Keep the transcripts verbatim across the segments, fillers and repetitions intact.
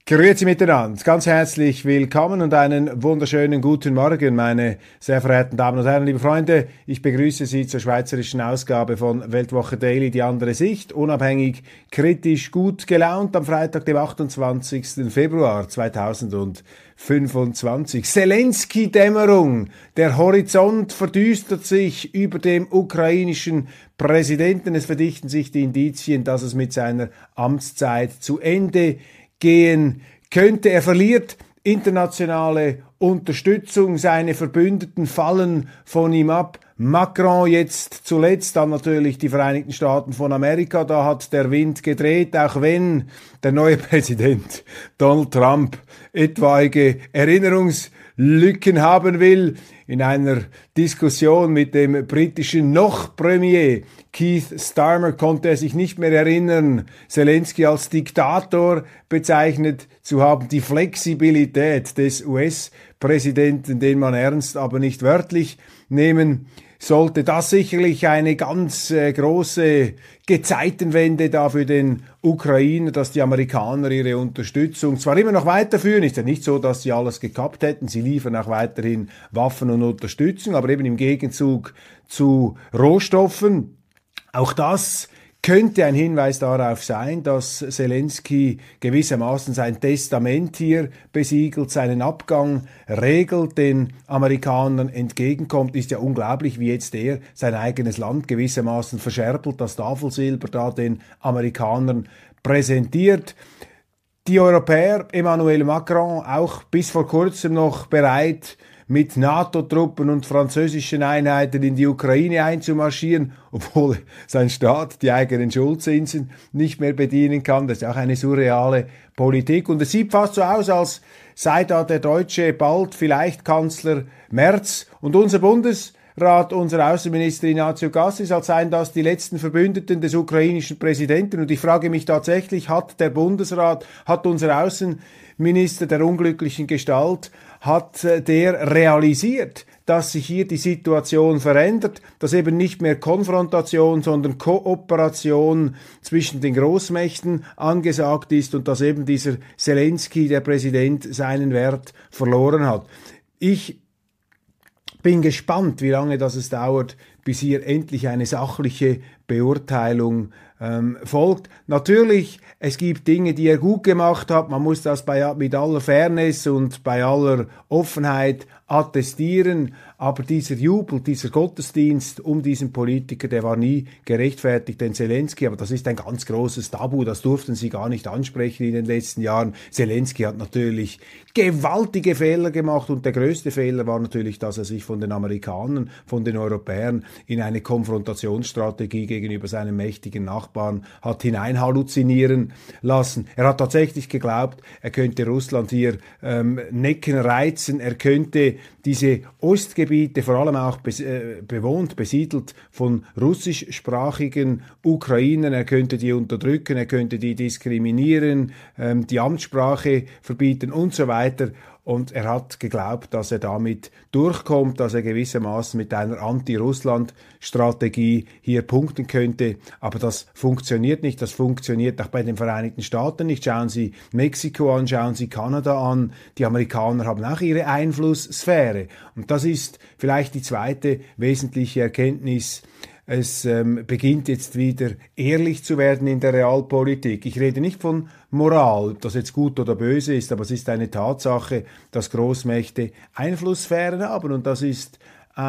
Grüezi miteinander, ganz herzlich willkommen und einen wunderschönen guten Morgen, meine sehr verehrten Damen und Herren, liebe Freunde. Ich begrüße Sie zur schweizerischen Ausgabe von Weltwoche Daily, die andere Sicht, unabhängig, kritisch, gut gelaunt am Freitag, dem achtundzwanzigsten Februar zweitausendfünfundzwanzig. Zelensky-Dämmerung, der Horizont verdüstert sich über dem ukrainischen Präsidenten. Es verdichten sich die Indizien, dass es mit seiner Amtszeit zu Ende gehen könnte. Er verliert internationale Unterstützung, seine Verbündeten fallen von ihm ab. Macron jetzt zuletzt, dann natürlich die Vereinigten Staaten von Amerika, da hat der Wind gedreht, auch wenn der neue Präsident Donald Trump etwaige Erinnerungslücken haben will. In einer Diskussion mit dem britischen Noch-Premier Keith Starmer konnte er sich nicht mehr erinnern, Zelensky als Diktator bezeichnet zu haben. Die Flexibilität des U S-Präsidenten, den man ernst, aber nicht wörtlich nehmen sollte, das sicherlich eine ganz äh, große Gezeitenwende da für den Ukrainer, dass die Amerikaner ihre Unterstützung zwar immer noch weiterführen, ist ja nicht so, dass sie alles gekappt hätten, sie liefern auch weiterhin Waffen und Unterstützung, aber eben im Gegenzug zu Rohstoffen. Auch das könnte ein Hinweis darauf sein, dass Zelensky gewissermaßen sein Testament hier besiegelt, seinen Abgang regelt, den Amerikanern entgegenkommt. Ist ja unglaublich, wie jetzt er sein eigenes Land gewissermaßen verscherbelt, das Tafelsilber da den Amerikanern präsentiert. Die Europäer, Emmanuel Macron, auch bis vor kurzem noch bereit, mit NATO-Truppen und französischen Einheiten in die Ukraine einzumarschieren, obwohl sein Staat die eigenen Schuldzinsen nicht mehr bedienen kann. Das ist auch eine surreale Politik. Und es sieht fast so aus, als sei da der Deutsche bald vielleicht Kanzler Merz und unser Bundesrat, unser Außenminister Ignazio Cassis, als seien das die letzten Verbündeten des ukrainischen Präsidenten. Und ich frage mich tatsächlich, hat der Bundesrat, hat unser Außenminister der unglücklichen Gestalt, hat der realisiert, dass sich hier die Situation verändert, dass eben nicht mehr Konfrontation, sondern Kooperation zwischen den Großmächten angesagt ist und dass eben dieser Zelensky, der Präsident, seinen Wert verloren hat. Ich bin gespannt, wie lange das es dauert, bis hier endlich eine sachliche Beurteilung ähm, folgt. Natürlich, es gibt Dinge, die er gut gemacht hat. Man muss das bei, mit aller Fairness und bei aller Offenheit attestieren. Aber dieser Jubel, dieser Gottesdienst um diesen Politiker, der war nie gerechtfertigt, den Zelensky. Aber das ist ein ganz großes Tabu. Das durften sie gar nicht ansprechen in den letzten Jahren. Zelensky hat natürlich gewaltige Fehler gemacht. Und der größte Fehler war natürlich, dass er sich von den Amerikanern, von den Europäern in eine Konfrontationsstrategie gegenüber seinem mächtigen Nachbarn hat hineinhalluzinieren lassen. Er hat tatsächlich geglaubt, er könnte Russland hier ähm, necken, reizen, er könnte diese Ostgebiete, vor allem auch bes äh, bewohnt, besiedelt von russischsprachigen Ukrainern, er könnte die unterdrücken, er könnte die diskriminieren, ähm, die Amtssprache verbieten und so weiter. Und er hat geglaubt, dass er damit durchkommt, dass er gewissermaßen mit einer Anti-Russland-Strategie hier punkten könnte. Aber das funktioniert nicht. Das funktioniert auch bei den Vereinigten Staaten nicht. Schauen Sie Mexiko an, schauen Sie Kanada an. Die Amerikaner haben auch ihre Einflusssphäre. Und das ist vielleicht die zweite wesentliche Erkenntnis. Es ähm, beginnt jetzt wieder ehrlich zu werden in der Realpolitik. Ich rede nicht von Moral, ob das jetzt gut oder böse ist, aber es ist eine Tatsache, dass Großmächte Einflusssphären haben und das ist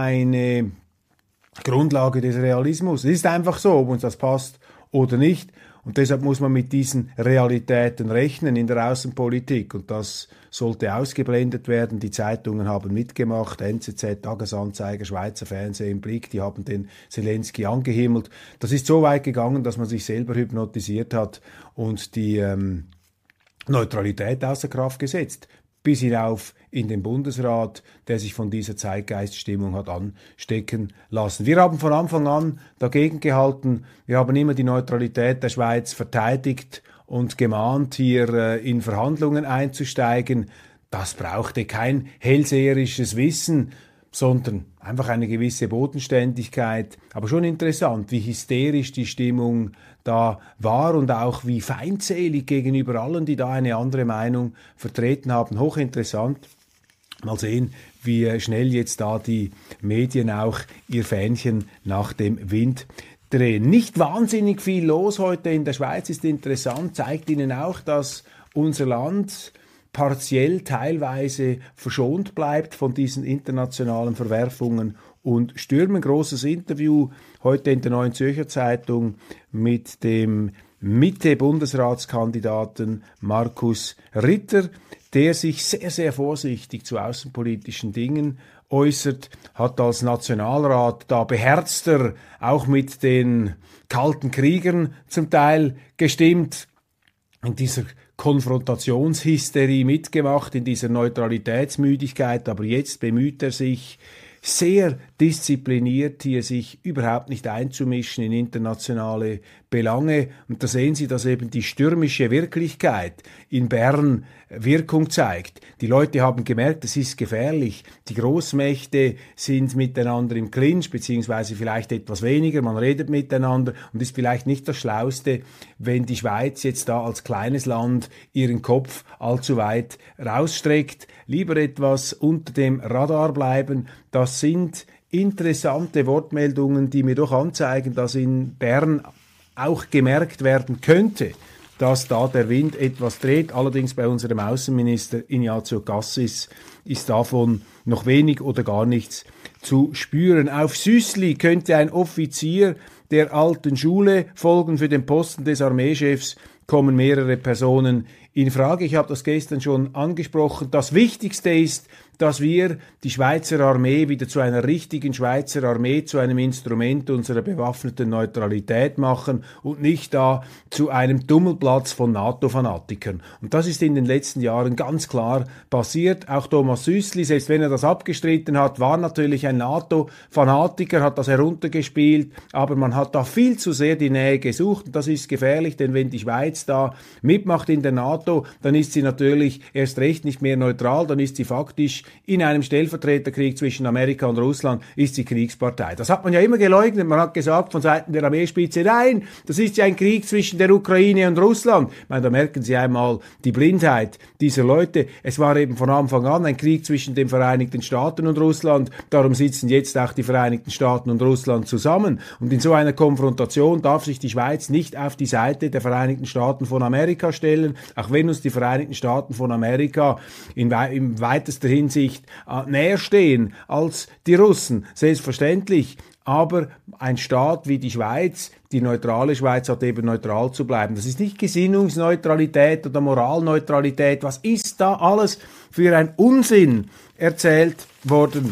eine Grundlage des Realismus. Es ist einfach so, ob uns das passt oder nicht. Und deshalb muss man mit diesen Realitäten rechnen in der Außenpolitik. Und das sollte ausgeblendet werden. Die Zeitungen haben mitgemacht. N Z Z, Tagesanzeiger, Schweizer Fernsehen im Blick. Die haben den Zelensky angehimmelt. Das ist so weit gegangen, dass man sich selber hypnotisiert hat und die ähm, Neutralität außer Kraft gesetzt. Bis hinauf in den Bundesrat, der sich von dieser Zeitgeiststimmung hat anstecken lassen. Wir haben von Anfang an dagegen gehalten. Wir haben immer die Neutralität der Schweiz verteidigt und gemahnt, hier äh, in Verhandlungen einzusteigen. Das brauchte kein hellseherisches Wissen. sondern einfach eine gewisse Bodenständigkeit. Aber schon interessant, wie hysterisch die Stimmung da war und auch wie feindselig gegenüber allen, die da eine andere Meinung vertreten haben. Hochinteressant. Mal sehen, wie schnell jetzt da die Medien auch ihr Fähnchen nach dem Wind drehen. Nicht wahnsinnig viel los heute in der Schweiz, ist interessant, zeigt Ihnen auch, dass unser Land partiell, teilweise verschont bleibt von diesen internationalen Verwerfungen und Stürmen. Großes Interview heute in der Neuen Zürcher Zeitung mit dem Mitte-Bundesratskandidaten Markus Ritter, der sich sehr, sehr vorsichtig zu außenpolitischen Dingen äußert, hat als Nationalrat da beherzter auch mit den kalten Kriegern zum Teil gestimmt, in dieser Konfrontationshysterie mitgemacht, in dieser Neutralitätsmüdigkeit, aber jetzt bemüht er sich sehr diszipliniert, hier sich überhaupt nicht einzumischen in internationale Belange. Und da sehen Sie, dass eben die stürmische Wirklichkeit in Bern Wirkung zeigt. Die Leute haben gemerkt, es ist gefährlich. Die Großmächte sind miteinander im Clinch, beziehungsweise vielleicht etwas weniger. Man redet miteinander und ist vielleicht nicht das Schlauste, wenn die Schweiz jetzt da als kleines Land ihren Kopf allzu weit rausstreckt. Lieber etwas unter dem Radar bleiben. Das sind interessante Wortmeldungen, die mir doch anzeigen, dass in Bern auch gemerkt werden könnte, dass da der Wind etwas dreht. Allerdings bei unserem Außenminister Ignazio Cassis ist davon noch wenig oder gar nichts zu spüren. Auf Süssli könnte ein Offizier der alten Schule folgen. Für den Posten des Armeechefs kommen mehrere Personen in Frage. Ich habe das gestern schon angesprochen. Das Wichtigste ist, dass wir die Schweizer Armee wieder zu einer richtigen Schweizer Armee, zu einem Instrument unserer bewaffneten Neutralität machen und nicht da zu einem Tummelplatz von NATO-Fanatikern. Und das ist in den letzten Jahren ganz klar passiert. Auch Thomas Süssli, selbst wenn er das abgestritten hat, war natürlich ein NATO-Fanatiker, hat das heruntergespielt, aber man hat da viel zu sehr die Nähe gesucht und das ist gefährlich, denn wenn die Schweiz da mitmacht in der NATO, dann ist sie natürlich erst recht nicht mehr neutral, dann ist sie faktisch in einem Stellvertreterkrieg zwischen Amerika und Russland, ist sie Kriegspartei. Das hat man ja immer geleugnet. Man hat gesagt von Seiten der Armeespitze, nein, das ist ja ein Krieg zwischen der Ukraine und Russland. Ich meine, da merken Sie einmal die Blindheit dieser Leute. Es war eben von Anfang an ein Krieg zwischen den Vereinigten Staaten und Russland. Darum sitzen jetzt auch die Vereinigten Staaten und Russland zusammen. Und in so einer Konfrontation darf sich die Schweiz nicht auf die Seite der Vereinigten Staaten von Amerika stellen, auch wenn uns die Vereinigten Staaten von Amerika in, in weitester Hinsicht äh, näher stehen als die Russen, selbstverständlich. Aber ein Staat wie die Schweiz, die neutrale Schweiz, hat eben neutral zu bleiben. Das ist nicht Gesinnungsneutralität oder Moralneutralität. Was ist da alles für ein Unsinn erzählt worden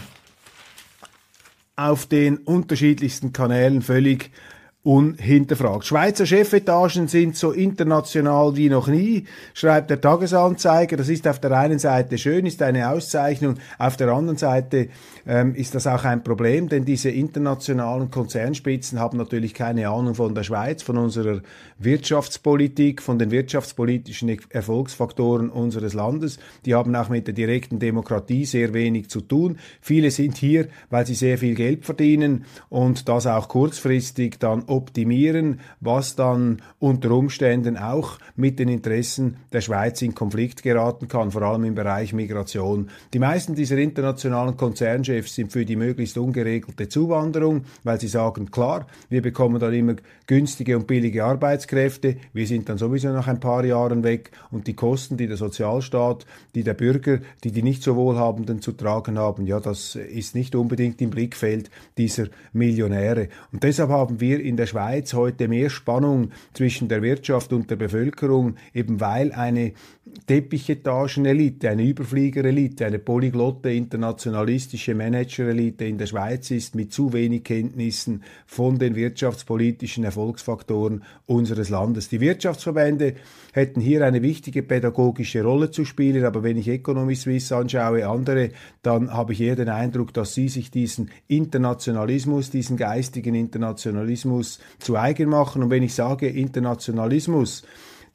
auf den unterschiedlichsten Kanälen, völlig unhinterfragt. Schweizer Chefetagen sind so international wie noch nie, schreibt der Tagesanzeiger. Das ist auf der einen Seite schön, ist eine Auszeichnung, auf der anderen Seite ähm, ist das auch ein Problem, denn diese internationalen Konzernspitzen haben natürlich keine Ahnung von der Schweiz, von unserer Wirtschaftspolitik, von den wirtschaftspolitischen Erfolgsfaktoren unseres Landes. Die haben auch mit der direkten Demokratie sehr wenig zu tun. Viele sind hier, weil sie sehr viel Geld verdienen und das auch kurzfristig dann optimieren, was dann unter Umständen auch mit den Interessen der Schweiz in Konflikt geraten kann, vor allem im Bereich Migration. Die meisten dieser internationalen Konzernchefs sind für die möglichst ungeregelte Zuwanderung, weil sie sagen, klar, wir bekommen dann immer günstige und billige Arbeitskräfte, wir sind dann sowieso nach ein paar Jahren weg und die Kosten, die der Sozialstaat, die der Bürger, die die nicht so Wohlhabenden zu tragen haben, ja, das ist nicht unbedingt im Blickfeld dieser Millionäre. Und deshalb haben wir in der Schweiz heute mehr Spannung zwischen der Wirtschaft und der Bevölkerung, eben weil eine Teppichetagenelite, eine Überfliegerelite, eine polyglotte internationalistische Managerelite in der Schweiz ist, mit zu wenig Kenntnissen von den wirtschaftspolitischen Erfolgsfaktoren unseres Landes. Die Wirtschaftsverbände hätten hier eine wichtige pädagogische Rolle zu spielen, aber wenn ich Economy Suisse anschaue, andere, dann habe ich eher den Eindruck, dass sie sich diesen Internationalismus, diesen geistigen Internationalismus zu eigen machen. Und wenn ich sage Internationalismus,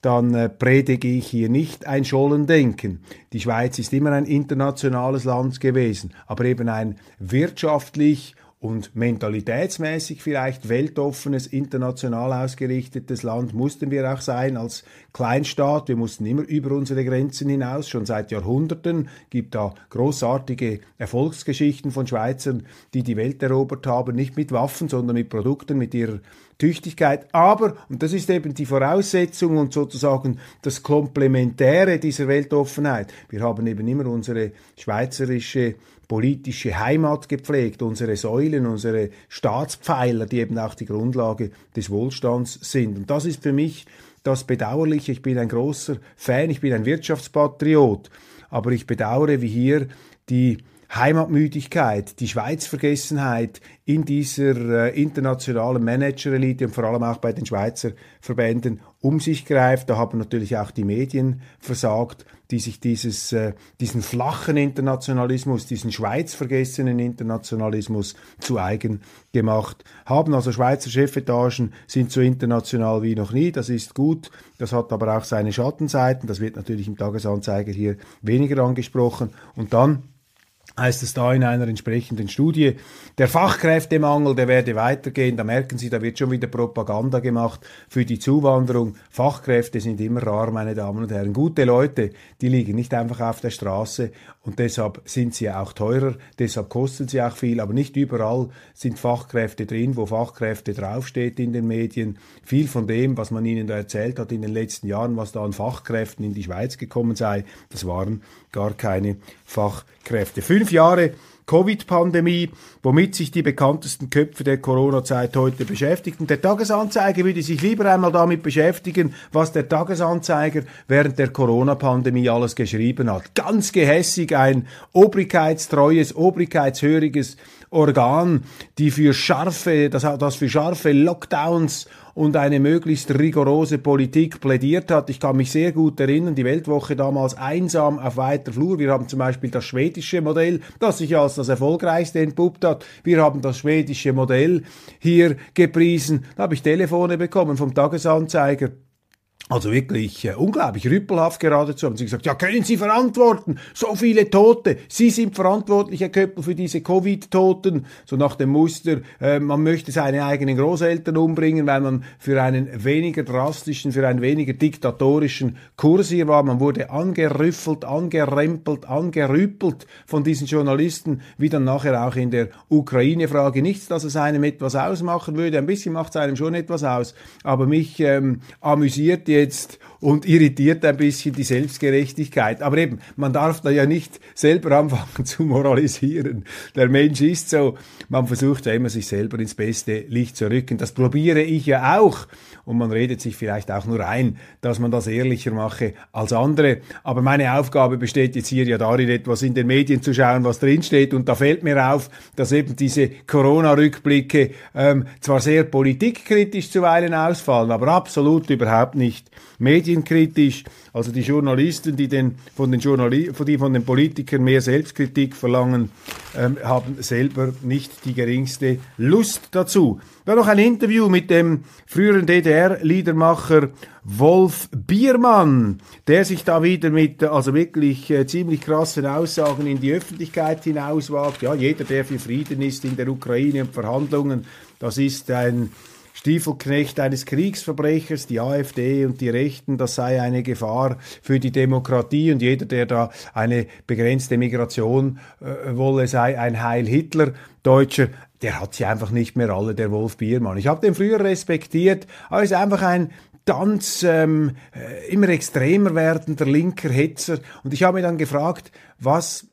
dann äh, predige ich hier nicht ein Schollendenken. Die Schweiz ist immer ein internationales Land gewesen, aber eben ein wirtschaftlich und mentalitätsmäßig vielleicht weltoffenes, international ausgerichtetes Land mussten wir auch sein als Kleinstaat. Wir mussten immer über unsere Grenzen hinaus, schon seit Jahrhunderten. Gibt da großartige Erfolgsgeschichten von Schweizern, die die Welt erobert haben, nicht mit Waffen, sondern mit Produkten, mit ihrer Tüchtigkeit. Aber, und das ist eben die Voraussetzung und sozusagen das Komplementäre dieser Weltoffenheit, wir haben eben immer unsere schweizerische politische Heimat gepflegt, unsere Säulen, unsere Staatspfeiler, die eben auch die Grundlage des Wohlstands sind. Und das ist für mich das Bedauerliche. Ich bin ein großer Fan, ich bin ein Wirtschaftspatriot, aber ich bedauere, wie hier die Heimatmüdigkeit, die Schweizvergessenheit in dieser äh, internationalen Managerelite und vor allem auch bei den Schweizer Verbänden um sich greift. Da haben natürlich auch die Medien versagt, die sich dieses, äh, diesen flachen Internationalismus, diesen schweizvergessenen Internationalismus zu eigen gemacht haben. Also Schweizer Chefetagen sind so international wie noch nie. Das ist gut. Das hat aber auch seine Schattenseiten. Das wird natürlich im Tagesanzeiger hier weniger angesprochen. Und dann heißt es da in einer entsprechenden Studie, der Fachkräftemangel, der werde weitergehen. Da merken Sie, da wird schon wieder Propaganda gemacht für die Zuwanderung. Fachkräfte sind immer rar, meine Damen und Herren. Gute Leute, die liegen nicht einfach auf der Straße und deshalb sind sie auch teurer, deshalb kosten sie auch viel, aber nicht überall sind Fachkräfte drin, wo Fachkräfte draufsteht in den Medien. Viel von dem, was man Ihnen da erzählt hat in den letzten Jahren, was da an Fachkräften in die Schweiz gekommen sei, das waren gar keine Fachkräfte. Fünf Jahre Covid-Pandemie, womit sich die bekanntesten Köpfe der Corona-Zeit heute beschäftigen. Der Tagesanzeiger würde sich lieber einmal damit beschäftigen, was der Tagesanzeiger während der Corona-Pandemie alles geschrieben hat. Ganz gehässig ein obrigkeitstreues, obrigkeitshöriges Organ, die für scharfe, das, das für scharfe Lockdowns und eine möglichst rigorose Politik plädiert hat. Ich kann mich sehr gut erinnern, die Weltwoche damals einsam auf weiter Flur. Wir haben zum Beispiel das schwedische Modell, das sich als das erfolgreichste entpuppt hat. Wir haben das schwedische Modell hier gepriesen. Da habe ich Telefone bekommen vom Tagesanzeiger. Also wirklich äh, unglaublich rüppelhaft geradezu. Haben sie gesagt, ja, können Sie verantworten? So viele Tote. Sie sind verantwortlich, Herr Köppel, für diese Covid-Toten. So nach dem Muster, äh, man möchte seine eigenen Großeltern umbringen, weil man für einen weniger drastischen, für einen weniger diktatorischen Kurs hier war. Man wurde angerüffelt, angerempelt, angerüppelt von diesen Journalisten, wie dann nachher auch in der Ukraine-Frage. Nichts, dass es einem etwas ausmachen würde. Ein bisschen macht es einem schon etwas aus. Aber mich ähm, amüsiert jetzt und irritiert ein bisschen die Selbstgerechtigkeit. Aber eben, man darf da ja nicht selber anfangen zu moralisieren. Der Mensch ist so, man versucht ja immer, sich selber ins beste Licht zu rücken. Das probiere ich ja auch. Und man redet sich vielleicht auch nur ein, dass man das ehrlicher mache als andere. Aber meine Aufgabe besteht jetzt hier ja darin, etwas in den Medien zu schauen, was drinsteht. Und da fällt mir auf, dass eben diese Corona-Rückblicke ähm, zwar sehr politikkritisch zuweilen ausfallen, aber absolut überhaupt nicht medienkritisch. Also die Journalisten, die den von den Journali- die von den Politikern mehr Selbstkritik verlangen, ähm, haben selber nicht die geringste Lust dazu. Wir haben noch ein Interview mit dem früheren D D R-Liedermacher Wolf Biermann, der sich da wieder mit also wirklich äh, ziemlich krassen Aussagen in die Öffentlichkeit hinauswagt. Ja, jeder, der für Frieden ist in der Ukraine und Verhandlungen, das ist ein Stiefelknecht eines Kriegsverbrechers, die AfD und die Rechten, das sei eine Gefahr für die Demokratie und jeder, der da eine begrenzte Migration äh, wolle, sei ein Heil-Hitler-Deutscher. Der hat sie einfach nicht mehr alle, der Wolf Biermann. Ich habe den früher respektiert, aber er ist einfach ein ganz ähm, immer extremer werdender linker Hetzer. Und ich habe mich dann gefragt, was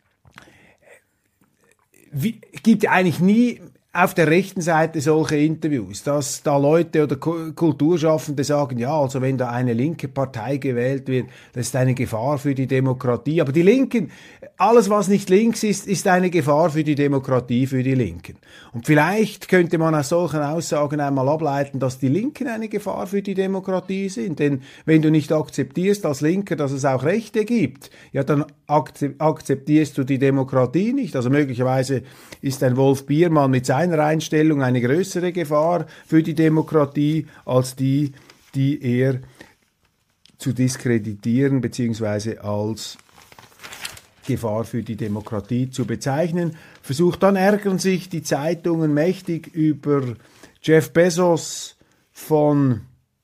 wie, gibt eigentlich nie auf der rechten Seite solche Interviews, dass da Leute oder Kulturschaffende sagen, ja, also wenn da eine linke Partei gewählt wird, das ist eine Gefahr für die Demokratie. Aber die Linken, alles was nicht links ist, ist eine Gefahr für die Demokratie, für die Linken. Und vielleicht könnte man aus solchen Aussagen einmal ableiten, dass die Linken eine Gefahr für die Demokratie sind. Denn wenn du nicht akzeptierst als Linker, dass es auch Rechte gibt, ja, dann akzeptierst du die Demokratie nicht. Also möglicherweise ist ein Wolf Biermann mit seiner Einstellung eine größere Gefahr für die Demokratie als die, die er zu diskreditieren bzw. als Gefahr für die Demokratie zu bezeichnen. Versucht, dann ärgern sich die Zeitungen mächtig über Jeff Bezos von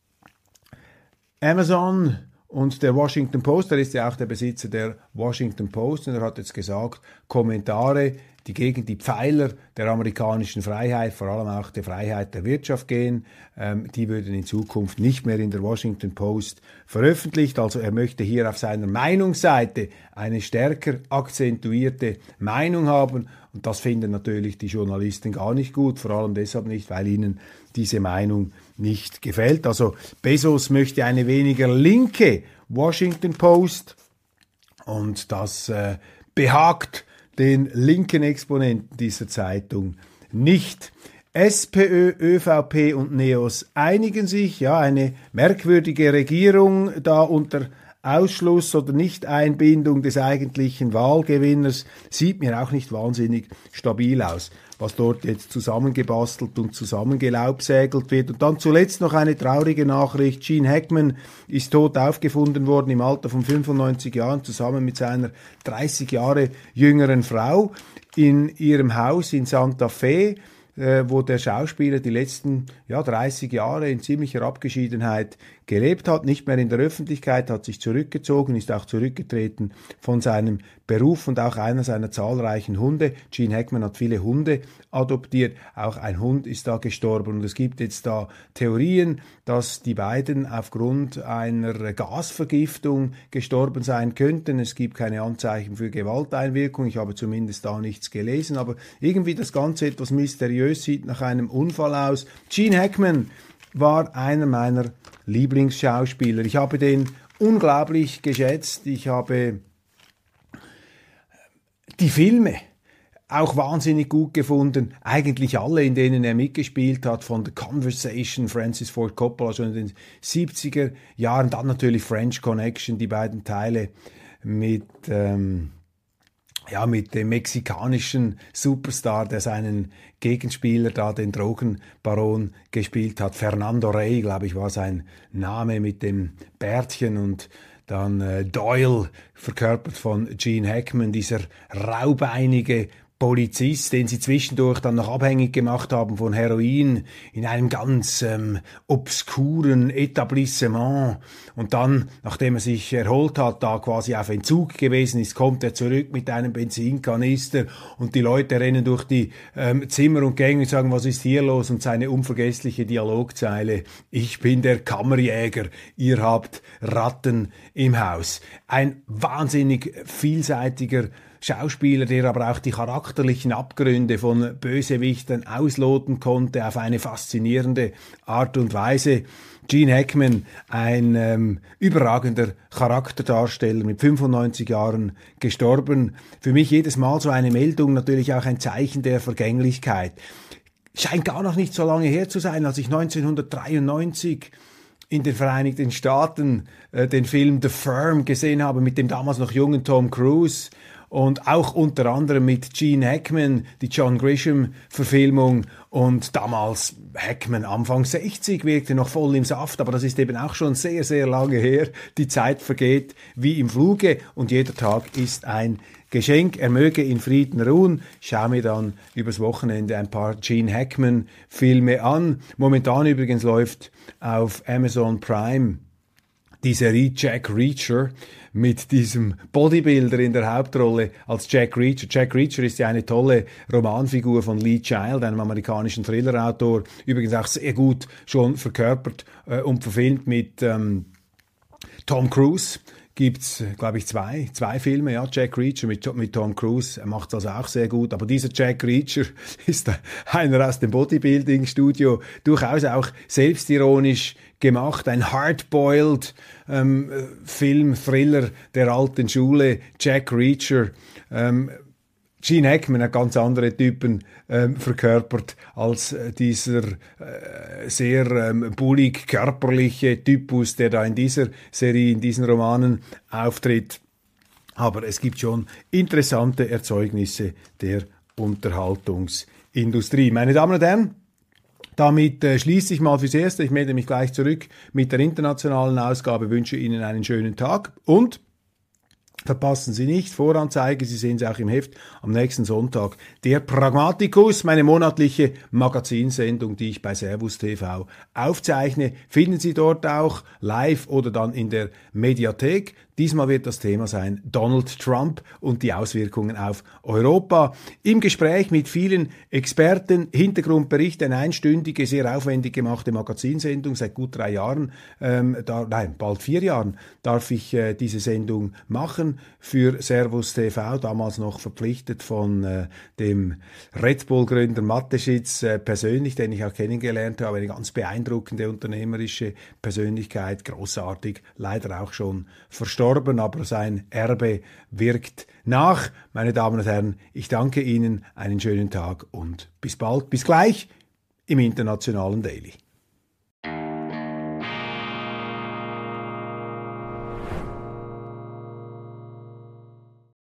Amazon und der Washington Post. Er ist ja auch der Besitzer der Washington Post und er hat jetzt gesagt, Kommentare, die gegen die Pfeiler der amerikanischen Freiheit, vor allem auch der Freiheit der Wirtschaft gehen, ähm, die würden in Zukunft nicht mehr in der Washington Post veröffentlicht. Also er möchte hier auf seiner Meinungsseite eine stärker akzentuierte Meinung haben und das finden natürlich die Journalisten gar nicht gut, vor allem deshalb nicht, weil ihnen diese Meinung nicht gefällt. Also Bezos möchte eine weniger linke Washington Post und das äh, behagt den linken Exponenten dieser Zeitung nicht. SPÖ, ÖVP und NEOS einigen sich, ja, eine merkwürdige Regierung da unter Ausschluss oder Nichteinbindung des eigentlichen Wahlgewinners sieht mir auch nicht wahnsinnig stabil aus, was dort jetzt zusammengebastelt und zusammengelaubsägelt wird. Und dann zuletzt noch eine traurige Nachricht. Gene Hackman ist tot aufgefunden worden im Alter von fünfundneunzig Jahren, zusammen mit seiner dreißig Jahre jüngeren Frau in ihrem Haus in Santa Fe, äh, wo der Schauspieler die letzten ja, dreißig Jahre in ziemlicher Abgeschiedenheit gelebt hat, nicht mehr in der Öffentlichkeit, hat sich zurückgezogen, ist auch zurückgetreten von seinem Beruf und auch einer seiner zahlreichen Hunde. Gene Hackman hat viele Hunde adoptiert, auch ein Hund ist da gestorben und es gibt jetzt da Theorien, dass die beiden aufgrund einer Gasvergiftung gestorben sein könnten. Es gibt keine Anzeichen für Gewalteinwirkung, ich habe zumindest da nichts gelesen, aber irgendwie das Ganze etwas mysteriös, sieht nach einem Unfall aus. Gene Hackman war einer meiner Lieblingsschauspieler. Ich habe den unglaublich geschätzt. Ich habe die Filme auch wahnsinnig gut gefunden. Eigentlich alle, in denen er mitgespielt hat, von The Conversation, Francis Ford Coppola schon in den siebziger Jahren, dann natürlich French Connection, die beiden Teile mit ähm, ja, mit dem mexikanischen Superstar, der seinen Gegenspieler da, den Drogenbaron, gespielt hat. Fernando Rey, glaube ich, war sein Name mit dem Bärtchen und dann äh, Doyle, verkörpert von Gene Hackman, dieser raubeinige Polizist, den sie zwischendurch dann noch abhängig gemacht haben von Heroin in einem ganz ähm, obskuren Etablissement. Und dann, nachdem er sich erholt hat, da quasi auf Entzug gewesen ist, kommt er zurück mit einem Benzinkanister und die Leute rennen durch die ähm, Zimmer und Gänge und sagen, was ist hier los? Und seine unvergessliche Dialogzeile, ich bin der Kammerjäger, ihr habt Ratten im Haus. Ein wahnsinnig vielseitiger Schauspieler, der aber auch die charakterlichen Abgründe von Bösewichtern ausloten konnte auf eine faszinierende Art und Weise. Gene Hackman, ein ähm, überragender Charakterdarsteller, mit fünfundneunzig Jahren gestorben. Für mich jedes Mal so eine Meldung, natürlich auch ein Zeichen der Vergänglichkeit. Scheint gar noch nicht so lange her zu sein, als ich neunzehnhundertdreiundneunzig in den Vereinigten Staaten äh, den Film The Firm gesehen habe, mit dem damals noch jungen Tom Cruise. Und auch unter anderem mit Gene Hackman, die John Grisham-Verfilmung. Und damals Hackman Anfang sechzig, wirkte noch voll im Saft, aber das ist eben auch schon sehr, sehr lange her. Die Zeit vergeht wie im Fluge und jeder Tag ist ein Geschenk. Er möge in Frieden ruhen. Ich schaue mir dann übers Wochenende ein paar Gene Hackman-Filme an. Momentan übrigens läuft auf Amazon Prime die Serie Jack Reacher mit diesem Bodybuilder in der Hauptrolle als Jack Reacher. Jack Reacher ist ja eine tolle Romanfigur von Lee Child, einem amerikanischen Thriller-Autor, übrigens auch sehr gut schon verkörpert äh, und verfilmt mit ähm, Tom Cruise. Gibt's, glaube ich, zwei, zwei Filme, ja, Jack Reacher mit, mit Tom Cruise, er macht's also auch sehr gut, aber dieser Jack Reacher ist einer aus dem Bodybuilding-Studio, durchaus auch selbstironisch gemacht, ein hardboiled ähm, Film, Thriller der alten Schule, Jack Reacher. ähm, Gene Hackman hat ganz andere Typen ähm, verkörpert als äh, dieser äh, sehr ähm, bullig körperliche Typus, der da in dieser Serie, in diesen Romanen auftritt. Aber es gibt schon interessante Erzeugnisse der Unterhaltungsindustrie. Meine Damen und Herren, Damit äh, schließe ich mal fürs Erste. Ich melde mich gleich zurück mit der internationalen Ausgabe, wünsche Ihnen einen schönen Tag und verpassen Sie nicht, Voranzeige, Sie sehen es auch im Heft, am nächsten Sonntag, der Pragmatikus, meine monatliche Magazinsendung, die ich bei Servus T V aufzeichne, finden Sie dort auch live oder dann in der Mediathek. Diesmal wird das Thema sein Donald Trump und die Auswirkungen auf Europa. Im Gespräch mit vielen Experten, Hintergrundbericht, eine einstündige, sehr aufwendig gemachte Magazinsendung, seit gut drei Jahren, ähm, da, nein, bald vier Jahren darf ich äh, diese Sendung machen für Servus T V, damals noch verpflichtet von äh, dem Red Bull-Gründer Mateschitz äh, persönlich, den ich auch kennengelernt habe, eine ganz beeindruckende unternehmerische Persönlichkeit, großartig, leider auch schon verstorben. Aber sein Erbe wirkt nach. Meine Damen und Herren, ich danke Ihnen, einen schönen Tag und bis bald, bis gleich im internationalen Daily.